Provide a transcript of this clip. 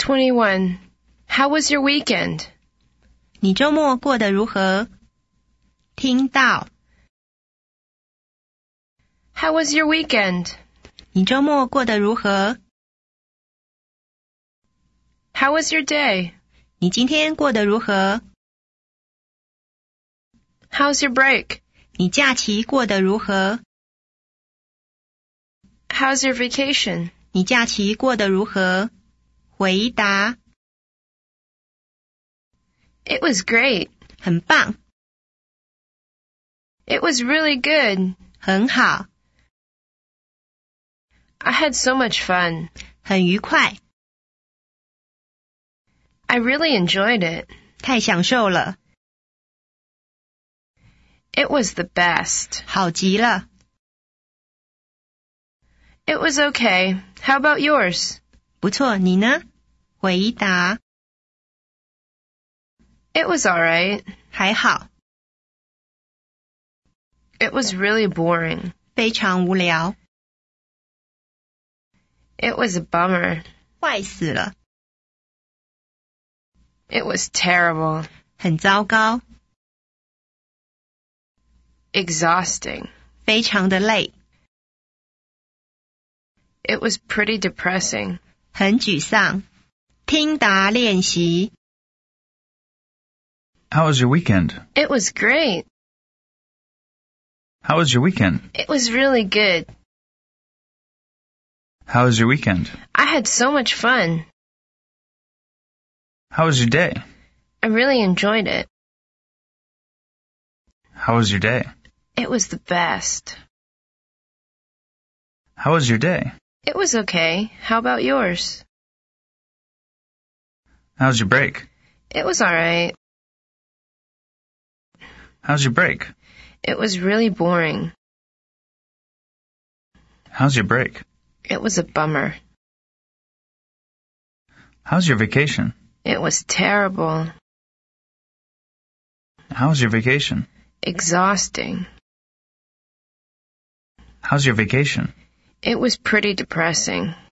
21. How was your weekend? 你周末过得如何？听到 How was your weekend? 你周末过得如何？ How was your day? 你今天过得如何？ How's your break? 你假期过得如何？ How's your vacation? 你假期过得如何？回答 It was great. 很棒， It was really good. 很好， I had so much fun. 很愉快， I really enjoyed it. 太享受了， It was the best. 好极了。 It was okay. How about yours? 不错，你呢？回答 It was all right. 还好， It was really boring. 非常无聊， It was a bummer. 坏死了， It was terrible. 很糟糕， Exhausting. 非常的累， It was pretty depressing. 很沮丧。听答练习 How was your weekend? It was great. How was your weekend? It was really good. How was your weekend? I had so much fun. How was your day? I really enjoyed it. How was your day? It was the best. How was your day? It was okay. How about yours? How's your break? It was all right. How's your break? It was really boring. How's your break? It was a bummer. How's your vacation? It was terrible. How's your vacation? Exhausting. How's your vacation? It was pretty depressing.